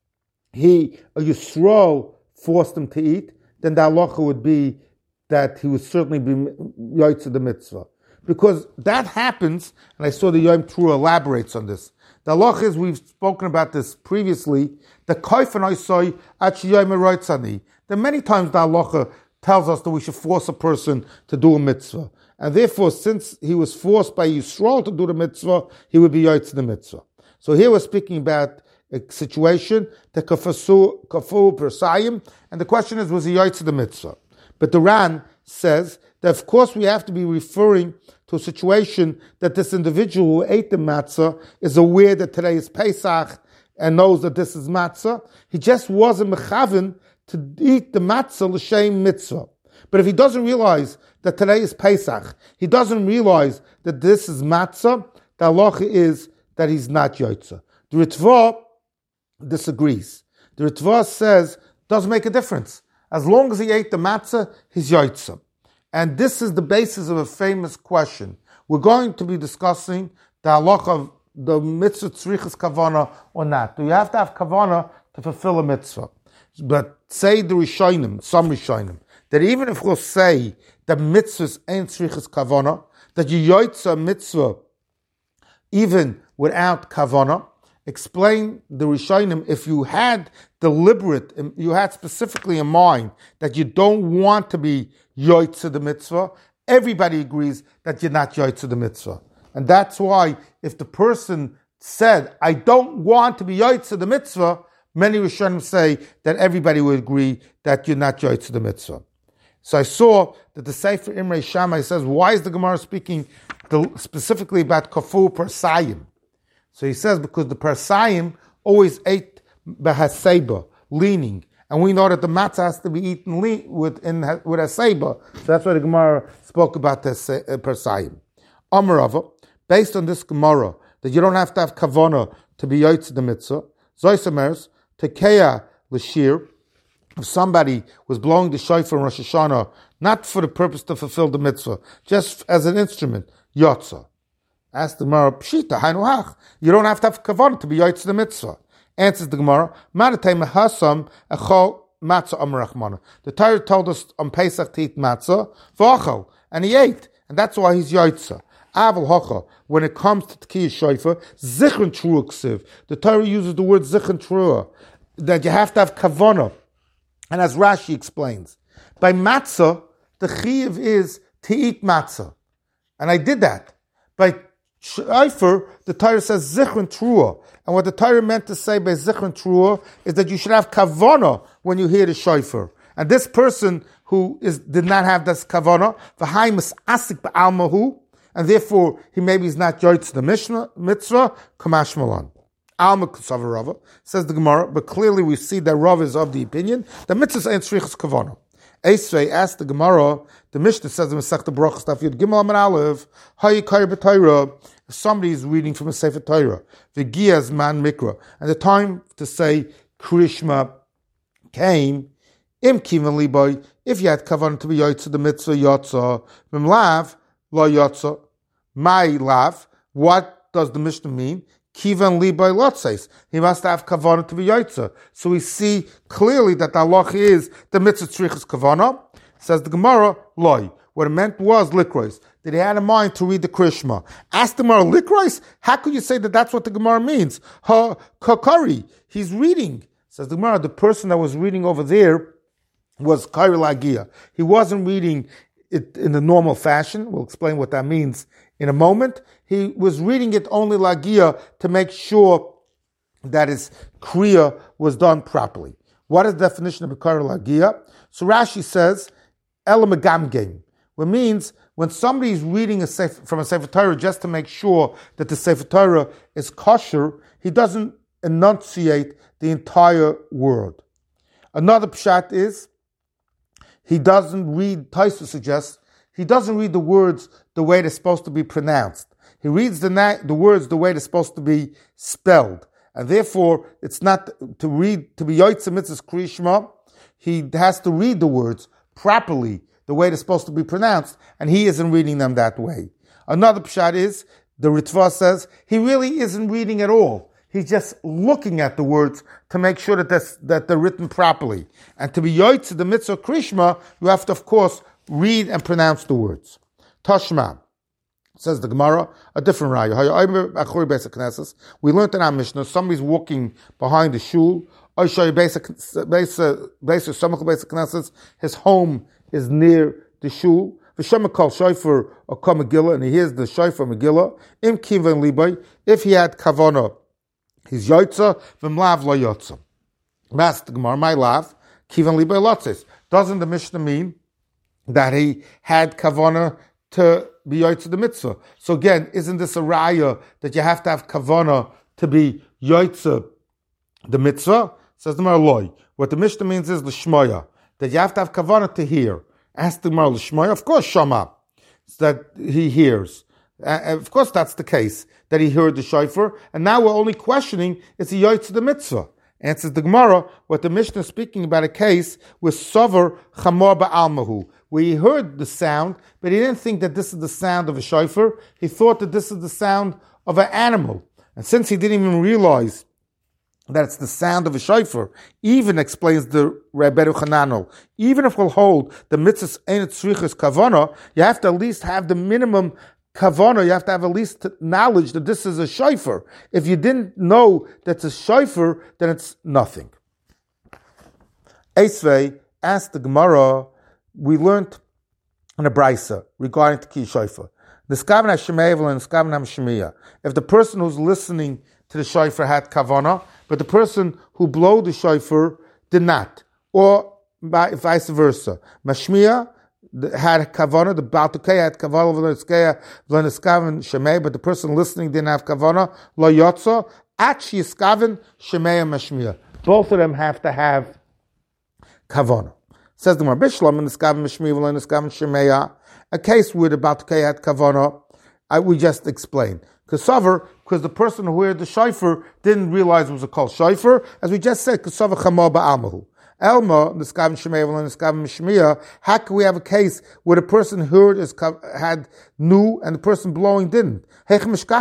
he, a Yisrael, forced him to eat, then the halacha would be that he would certainly be Yaitza the mitzvah. Because that happens, and I saw the Yom Trua elaborates on this. The halacha is, we've spoken about this previously, the Kaif and Isai at Yom Roitzani. That many times the halacha tells us that we should force a person to do a mitzvah. And therefore, since he was forced by Yisrael to do the mitzvah, he would be Yaitz the mitzvah. So here we're speaking about a situation, the kafu persayim, and the question is, was he Yaitz the mitzvah? But the Ran says that of course we have to be referring to a situation that this individual who ate the matzah is aware that today is Pesach and knows that this is matzah. He just wasn't mechaven to eat the matzah l'shem mitzvah. But if he doesn't realize that today is Pesach, he doesn't realize that this is matzah, the halacha is that he's not Yaitza. The Ritva disagrees. The Ritva says, doesn't make a difference. As long as he ate the matzah, he's Yaitza. And this is the basis of a famous question. We're going to be discussing the halacha of the mitzvah tzrichas kavana or not. Do you have to have kavana to fulfill a mitzvah? But say the Rishonim, some Rishonim, that even if we'll say that mitzvahs ain't tzrichas kavana, that you Yaitza mitzvah even without kavana, explain the Rishonim, if you had deliberate, you had specifically in mind that you don't want to be Yaitza the mitzvah, everybody agrees that you're not Yaitza the mitzvah. And that's why if the person said, I don't want to be Yaitza the mitzvah, many Rishonim say that everybody would agree that you're not Yaitza the mitzvah. So I saw that the Sefer Imrei Shammai says, why is the Gemara speaking specifically about Kafur Persayim? So he says, because the Persayim always ate behaseba, leaning. And we know that the matzah has to be eaten le- with, in, with haseba. So that's why the Gemara spoke about the uh, Persayim. Amarava, based on this Gemara, that you don't have to have kavana to be Yaitz the mitzvah, Zoisamers, Tekeya l'shir, if somebody was blowing the shofar in Rosh Hashanah, not for the purpose to fulfill the mitzvah, just as an instrument, Yotza. Ask the Gemara, Pshita, Hainuhach. You don't have to have kavanah to be Yaitz the mitzvah. Answers the Gemara, Maratay Mahasam Echol Matzah Amarachmana. The Torah told us on Pesach to eat matzah, V'achal, and he ate, and that's why he's Yaitza. Aval Hocha, when it comes to Tekiyah Shofar, Zichron Trua Ksiv. The Torah uses the word Zichron Trua, that you have to have kavanah. And as Rashi explains, by matzah, the chiyuv is to eat matzah. And I did that. By shofar, the Torah says zichron trua. And what the Torah meant to say by zichron trua is that you should have kavanah when you hear the shofar. And this person who is did not have this kavanah, v'haimus asik ba'almahu, and therefore he maybe is not yoytz the Mishnah mitzvah, kamash malan. Alma Kusava Rava, says the Gemara, but clearly we see that Rav is of the opinion that mitzvahs ain't tzrichas kavana. Esrei asked the Gemara, the Mishnah says in Masechta Brachos Daf Yud Gimel Amud Aleph, Hayikayr b'Torah, if somebody is reading from a Sefer Torah, v'giyaz man mikra, and the time to say Krishma came, im kivan liboy, if you had kavanah to be yotza the mitzvah yotza, mim lav lo yotza, my lav. What does the Mishnah mean? Kivan liboy lotzes. He must have kavanah to be yotza. So we see clearly that the halach is the mitzvah tzrichas kavanah. Says the Gemara, loy. What it meant was likrois. That he had in mind to read the Krishma. Ask the Gemara, likrois? How could you say that that's what the Gemara means? Ha kakari. He's reading. Says the Gemara, the person that was reading over there was Kairi Lagia. He wasn't reading it in the normal fashion. We'll explain what that means in a moment. He was reading it only Lagia to make sure that his Kriya was done properly. What is the definition of a Kairi Lagia? So Rashi says, Ela Megamgem, which means when somebody's reading a sefer, from a Sefer Torah just to make sure that the Sefer Torah is kosher, he doesn't enunciate the entire word. Another pshat is, he doesn't read, Taisa suggests, he doesn't read the words the way they're supposed to be pronounced. He reads the, na- the words the way they're supposed to be spelled. And therefore, it's not to read, to be Yoitze Mitzvahs Krishma, he has to read the words properly, the way they're supposed to be pronounced, and he isn't reading them that way. Another pshat is, the Ritva says, he really isn't reading at all. He's just looking at the words to make sure that that's, that they're written properly. And to be Yoitze the Mitzvah Krishma, you have to, of course, read and pronounce the words. Tashma, says the Gemara, a different raya. We learned in our Mishnah, somebody's walking behind the shul, his home is near the shul, and he hears the shofar Megillah, if he had kavana, he's yoitza, v'mlav lo yotza. That's the Gemara, my lav, kivan libay lotzes. Doesn't the Mishnah mean that he had kavana to be yoitza the mitzvah? So again, isn't this a raya that you have to have kavana to be yoitza the mitzvah? Says the Gemara, loy. What the Mishnah means is l'shmoya, that you have to have kavana to hear. Ask the Gemara, l'shmoya, of course shama, that he hears. Uh, of course that's the case, that he heard the shofar, and now we're only questioning, is he yoitza the mitzvah? Answers the Gemara, what the Mishnah is speaking about a case with Sover Chamor Ba'almahu, where he heard the sound, but he didn't think that this is the sound of a shofar. He thought that this is the sound of an animal. And since he didn't even realize that it's the sound of a shofar, even explains the Rebbeinu Chananel, even if we'll hold the mitzvahs ain't tzrichas kavana, you have to at least have the minimum kavana, you have to have at least knowledge that this is a shofar. If you didn't know that's a shofar, then it's nothing. Esvei asked the Gemara, we learned in a brisa regarding the ki shofar. The skaven ha-shemevel and the skaven ha-shemiya. If the person who's listening to the shofar had kavana, but the person who blew the shofar did not, or vice versa. Mashmiya had kavana, the Baltukei had kavana, v'leniskeya, v'leniskaven shemei, but the person listening didn't have kavana, lo yotza, at shiskaven shemei mashmiya. Both of them have to have kavana. Says the Gemara, Bishlam and the skaven mashmiya, v'leniskaven shemei, a case where the Baltukei had kavana, I, we just explained. Kasavar, because the person who heard the shofar didn't realize it was a kol shofar, as we just said, Kasavar chamor ba'almahu. Elma, the skaven shemei and the skaven shmiya, how can we have a case where the person heard is had knew and the person blowing didn't? Isn't it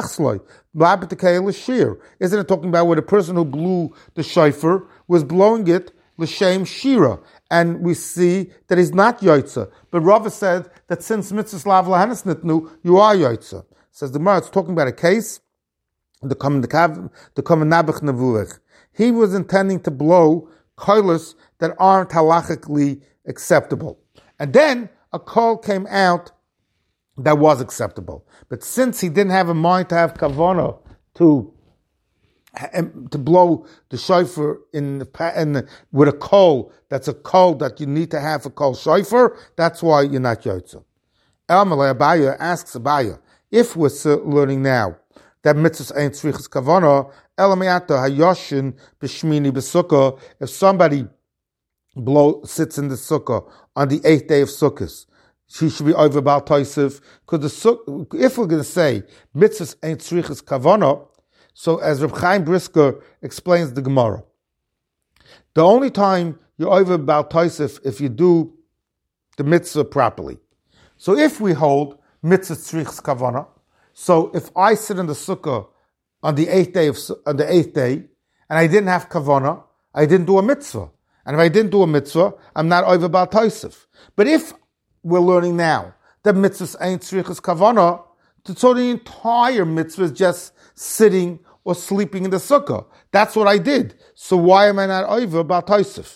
talking about where the person who blew the shofar was blowing it l'shem shira? And we see that he's not yoitza. But Rava said that since mitzvah lav lahanis nitnu, you are yoitza. Says the Gemara, it's talking about a case, the common the common nabach nevuach. He was intending to blow koilos that aren't halachically acceptable. And then a call came out that was acceptable. But since he didn't have a mind to have kavana to to blow the shofar in, the, in the, with a coal, that's a coal that you need to have for kol shofar, that's why you're not yotza. Elmalei Abaya asks Abaya, if we're learning now that mitzvahs ain't tzrichas kavana, elamiyata hayoshin b'shmini b'sukkah, if somebody blow sits in the sukkah on the eighth day of Sukkot, she should be over Baal Tosef, because the if we're going to say mitzvahs ain't tzrichas kavana, so as Reb Chaim Brisker explains the Gemara, the only time you're over Baal Tosef if you do the mitzvah properly. So if we hold mitzvah tzrichas kavana, so if I sit in the sukkah on the eighth day of on the eighth day and I didn't have kavana, I didn't do a mitzvah. And if I didn't do a mitzvah, I'm not over Baal Tosef. But if we're learning now that mitzvahs ain't tzrichas kavana, so the entire mitzvah is just sitting or sleeping in the sukkah. That's what I did. So why am I not over Baal Tosef?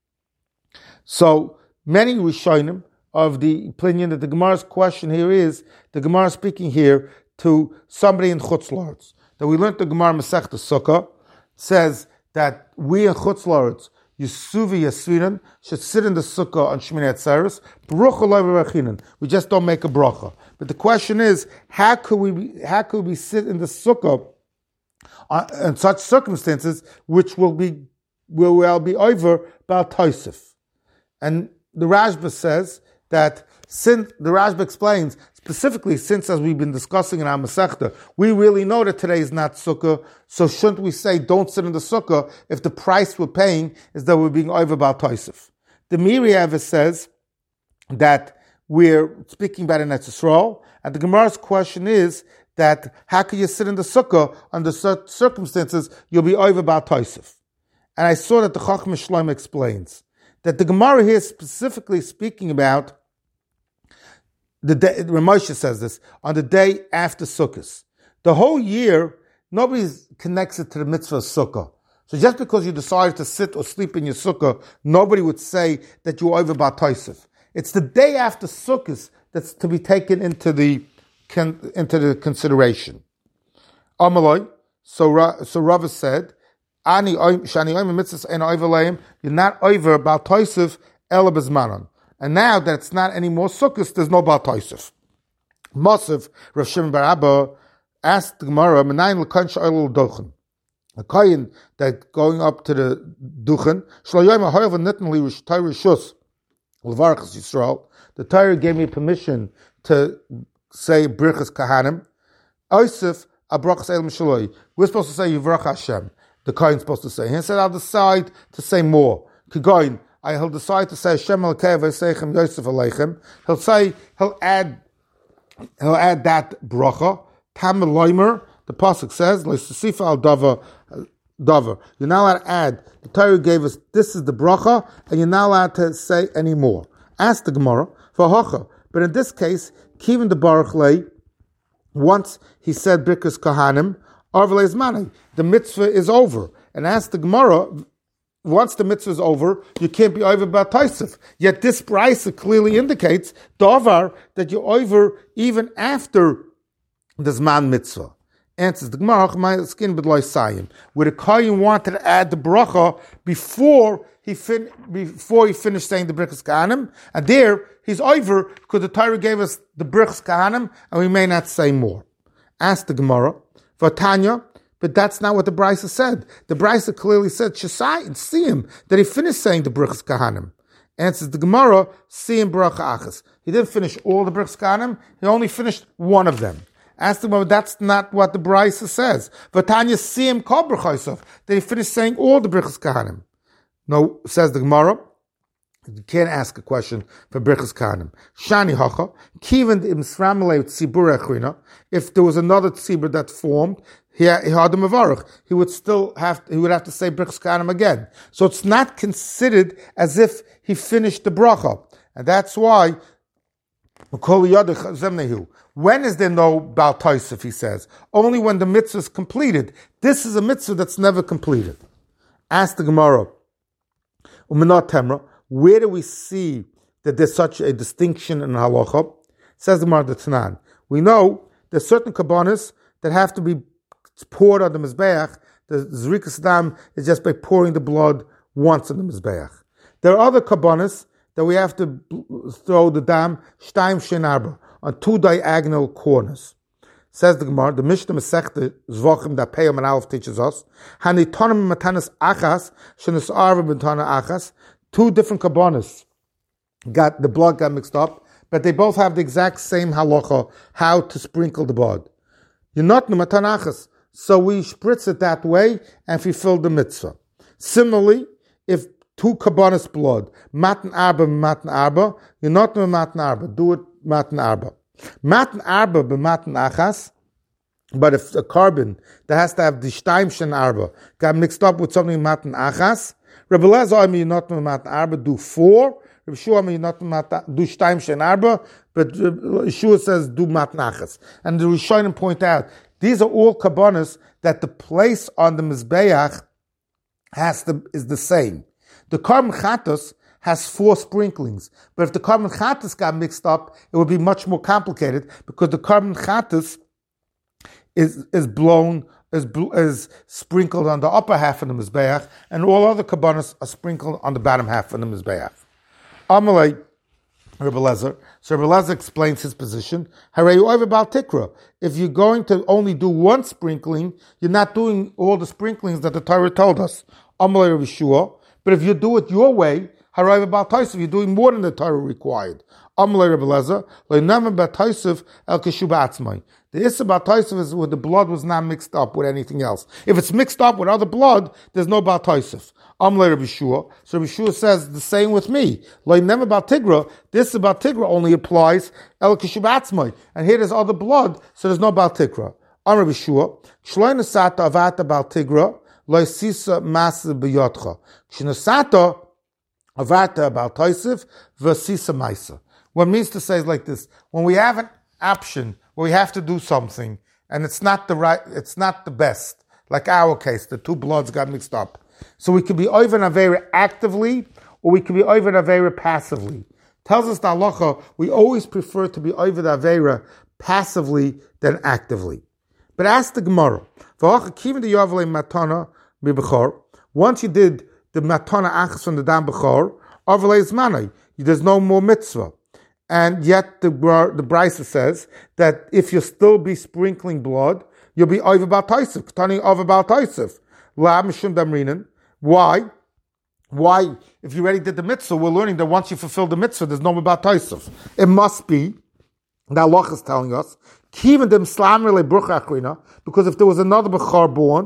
So many Rishonim of the opinion that the Gemara's question here is, the Gemara is speaking here to somebody in Chutz La'aretz. That we learned the Gemara Masechta Sukkah says that we in Chutz La'aretz, Yisuvi Yasvinan should sit in the sukkah on Shmini Atzeres. Baruch Olay V'Rachinan. We just don't make a bracha. But the question is, how could we be, how could we sit in the sukkah uh, in such circumstances which will be will well be over Baal Tosef? And the Rashba says that since the Rashba explains specifically, since as we've been discussing in our Masechta, we really know that today is not sukkah, so shouldn't we say don't sit in the sukkah if the price we're paying is that we're being over Baal Tosef? The Miriava says that we're speaking about in Eretz Yisrael, and the Gemara's question is that how can you sit in the sukkah under certain circumstances you'll be over Baal Tosef? And I saw that the Chacham Shlomo explains that the Gemara here is specifically speaking about the day, Ramosha says this, on the day after Sukkot. The whole year, nobody connects it to the mitzvah of Sukkah. So just because you decided to sit or sleep in your Sukkah, nobody would say that you're over Baal Tosef. It's the day after Sukkot that's to be taken into the into the consideration. Amaloi, so so Rava said, Ani shani oim mitzvahs ein overlayim. You're not over Baal Tosef ela bezmanon. And now that it's not any more Sukkot, there's no Baal Tosef. Mosif Rav Shimon bar Abba asked the Gemara, "Menayin l'koyin she'oil l'dochen." A koyin that going up to the duchen, shloyim hayov nitten li rishus l'varachas Yisrael. The Torah gave me permission to say Birchas Kahanim. Osif abrachas elam shaloi. We're supposed to say Yivrach Hashem. The koyin's supposed to say. He said, "I'll decide to say more." Kegoyin. I, he'll decide to say Hashem Elokei V'Seichem Yosef Aleichem. He'll say he'll add he'll add that bracha. Tam Loimer. The pasuk says Le'Sisifa Al Davar Davar. You're not allowed to add. The Torah gave us this is the bracha, and you're not allowed to say any more. Ask the Gemara for Hocha. But in this case, Kivin the Baruch Lei. Once he said Birkas Kahanim, Arveleis Mani. The mitzvah is over. And ask the Gemara. Once the mitzvah is over, you can't be over Baal Tosef. Yet this brisa clearly indicates, Davar, that you're over even after the Zman mitzvah. Answers the Gemara, my skin b'dloi sayim, where the Kohen wanted to add the bracha before he fin- before he finished saying the Birchas Kahanim, and there he's over because the Torah gave us the Birchas Kahanim, and we may not say more. Ask the Gemara, for Tanya. But that's not what the Brisa said. The Brisa clearly said, Shasai, and see him, that he finished saying the Birchas Kahanim. Answers the Gemara, see him Bracha Achas. He didn't finish all the Birchas Kahanim, he only finished one of them. Ask the Gemara, that's not what the Brisa says. Vatanya, see him Kol Brachosov, that he finished saying all the Birchas Kahanim. No, says the Gemara, you can't ask a question for Birchas Kahanim. Shani Hacha, Kivan im Sramale Tzibur Echrina, if there was another tzibur that formed, he had a mavarach. He would still have to, he would have to say Birchas Kahanim again. So it's not considered as if he finished the bracha, and that's why. When is there no Baal Tosef? He says only when the mitzvah is completed. This is a mitzvah that's never completed. Ask the Gemara. Umenot Temra. Where do we see that there's such a distinction in halacha? Says the Gemara the Tanan. We know there's certain kabbanis that have to be poured on the mizbeach. The zrikas dam is just by pouring the blood once on the mizbeach. There are other kabbanis that we have to throw the dam shtaim shen arba on two diagonal corners. Says the Gemara, the Mishnah Masechta Zvachim that Peyam and Aleph teaches us, Hanitonim matanas achas shenis arva b'tana achas. Two different kabbanis got the blood got mixed up, but they both have the exact same halacha how to sprinkle the blood. You're not the matanachas. So we spritz it that way and fulfill the mitzvah. Similarly, if two kabbanis blood, matan arba, matan arba, you're not the matan arba, do it matan arba. Matan arba, be matan achas, but if a carbon that has to have the shtaim shen arba got mixed up with something matan achas, Rebbe Lezer, I mean, you're not the matan arba, do four. Rebbe Shua, I mean, you're not the matan, do shtaim shen arba, but Yeshua says do matan achas. And the Rishonim point out, these are all kabbanis that the place on the mizbeach has to, is the same. The carbon chatos has four sprinklings, but if the carbon chatos got mixed up, it would be much more complicated because the carbon chatos is is blown is, is sprinkled on the upper half of the Mizbeach, and all other kabbanas are sprinkled on the bottom half of the Mizbeach. Amalei, Rebbe Lezer. So Rebbe Lezer explains his position. Hareyu over Baal Tikra. If you're going to only do one sprinkling, you're not doing all the sprinklings that the Torah told us. Amalei Rebbe Shua. But if you do it your way, Hareyu over Baal Tosef, you're doing more than the Torah required. Amalei Rebbe Lezer. Le'nam Baal Tosef el Keshuba Atzmai. The Issa Baal Tosef is where the blood was not mixed up with anything else. If it's mixed up with other blood, there's no Baal Tosef. Amalei Rebbe Shua. So Rebbe Shua says the same with me. Like never about Tigra. This about Tigra only applies El Kishubatzmai. And here there's other blood, so there's no about Tigra. Am Rebbe Shua. Shloina Sata Avata about Tigra. Loi Sisa Masa B'Yotcha. Shinasata Avata about Tosef. V'Sisa Maisa. What it means to say is like this. When we have an option where we have to do something, and it's not the right, it's not the best. Like our case, the two bloods got mixed up. So we could be over an Avera actively, or we could be over an Avera passively. Tells us the halacha, we always prefer to be over the Avera passively than actively. But ask the Gemara. Once you did the matana achas from the dam bechor, there's no more mitzvah. And yet the the Brisa says that if you still be sprinkling blood, you'll be over Baal Tosef, turning over Baal Tosef. La mishum damrinan. Why? Why? If you already did the mitzvah, we're learning that once you fulfill the mitzvah, there's no more Baal Tosef. It must be, the Allah is telling us, because if there was another Bechar born,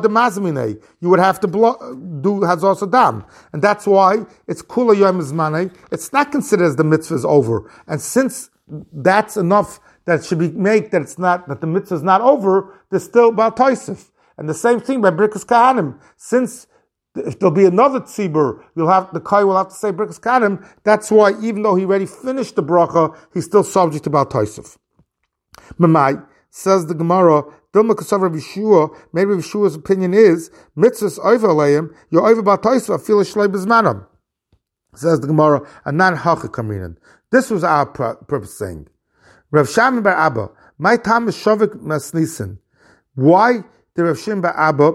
you would have to blo- do Hazor Saddam. And that's why it's Kula Yom Zmanei. It's not considered as the mitzvah is over. And since that's enough that it should be made that it's not, that the mitzvah is not over, there's still Baal Tosef. And the same thing by Birkas Kahanim. Since if there'll be another tzibur, you'll have, the Kai will have to say Birkas Kahanim. That's why even though he already finished the bracha, he's still subject to Baal Tosef. Mamai, says the Gemara, Dilma Kasav Rabbi Shua, maybe Rabbi Shua's opinion is, mitzvahs over aleim, you're over Baal Tosef, afil shlei bezmanam. Says the Gemara, anan hacha kamrinan. This was our purpose saying. Rav Shimon bar Abba, my time is shavik masnisin. Why did Rav Shimon bar Abba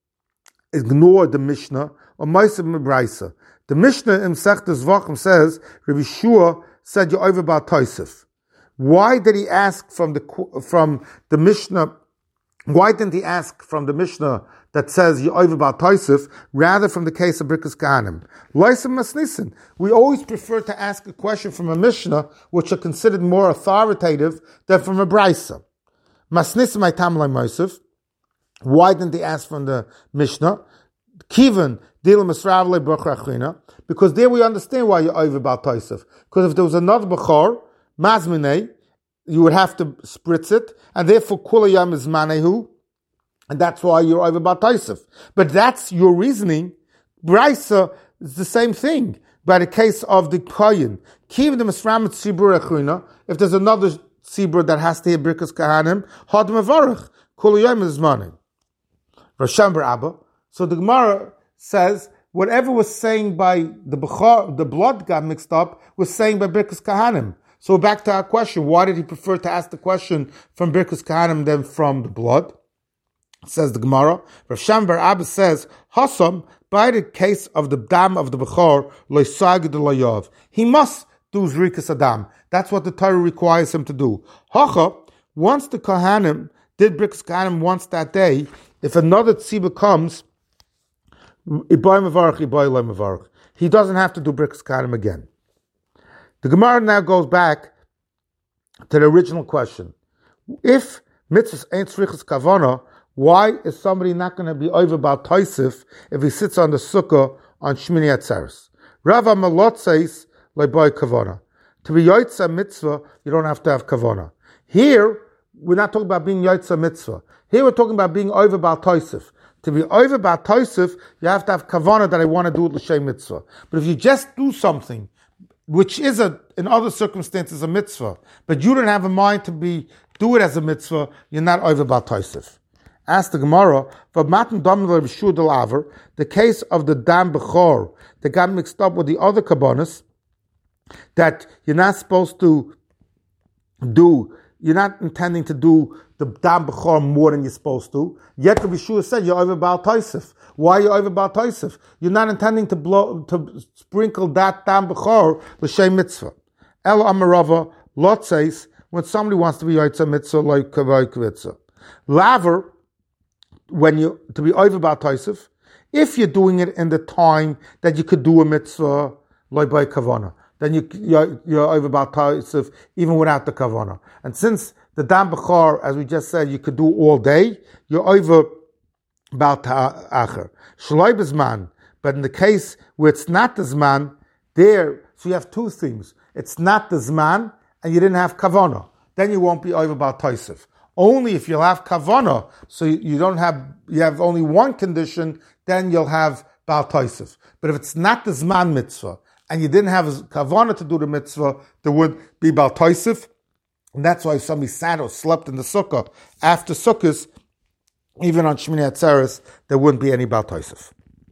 ignore the Mishnah or Ma'aseh Mibraisa? The Mishnah in Sechtes Zvachim says, Rabbi Shua said you're over Baal Tosef. Why did he ask from the from the Mishnah? Why didn't he ask from the Mishnah that says you're over Baal Tosef, rather from the case of Birkas Kahanim? Loisem Masnisin. We always prefer to ask a question from a Mishnah which are considered more authoritative than from a Brisa. Masnisim Aitam Lai Mosef. Why didn't he ask from the Mishnah? Kivan Dilam Esravle B'Chrachina. Because there we understand why you're over Baal Tosef. Because if there was another Bechor, Mazminei, you would have to spritz it, and therefore Kulayam is Manehu, and that's why you're over Baal Tosef. But that's your reasoning. Brisa is the same thing. By the case of the Koyin, Kiv the Misramet Tzibur Echuna, if there's another Tzibur that has to hear Birkas Kahanim, Had Mavarach, Kulayam is Manehu. Rasham bar Abba. So the Gemara says, whatever was saying by the Bechor, the blood got mixed up, was saying by Birkas Kahanim. So back to our question, why did he prefer to ask the question from Birkas Kahanim than from the blood? Says the Gemara. Rav Shimon bar Abba says, Hassam, by the case of the dam of the Bechor, loisagid loyav. He must do Zrikas Adam. That's what the Torah requires him to do. Hacha, once the Kahanim did Birkas Kahanim once that day, if another tzibah comes, he doesn't have to do Birkas Kahanim again. The Gemara now goes back to the original question. If mitzvahs ain't tzrichas kavana, why is somebody not going to be over Baal Tosef if he sits on the sukkah on Shmini Atzeres? Rava Malot says, leiboy kavana. To be yotza mitzvah, you don't have to have kavana. Here, we're not talking about being yotza mitzvah. Here we're talking about being over Baal Tosef. To be over Baal Tosef, you have to have kavana that I want to do it l'shem mitzvah. But if you just do something which is a, in other circumstances, a mitzvah, but you don't have a mind to be do it as a mitzvah, you're not over Baal Tosef. Ask the Gemara, the case of the dam bechor that got mixed up with the other kabbanas, that you're not supposed to do you're not intending to do the Dam Bechor more than you're supposed to. Yet the Yeshua said you're over Baal Tosef. Why are you over Baal Tosef? You're not intending to blow to sprinkle that Dam Bechor l'shem mitzvah. El Amarava Lot says when somebody wants to be Yotze mitzvah like Kavai Kvitza. Laver, when you to be over Baal Tosef, if you're doing it in the time that you could do a mitzvah like by Kavana, then you, you're, you're over Baal Tosef even without the Kavana. And since the Dam Bechor, as we just said, you could do all day, you're over Baal Acher. Shloi B'zman, but in the case where it's not the Zman, there, so you have two things. It's not the Zman, and you didn't have Kavana. Then you won't be over Baal Tosef. Only if you'll have Kavana, so you don't have, you have only one condition, then you'll have Baal Tosef. But if it's not the Zman mitzvah, and you didn't have Kavana to do the mitzvah, there would be Baal Tosef. And that's why if somebody sat or slept in the sukkah after Sukkot, even on Shmini Atzeres, there wouldn't be any Baal Tosef.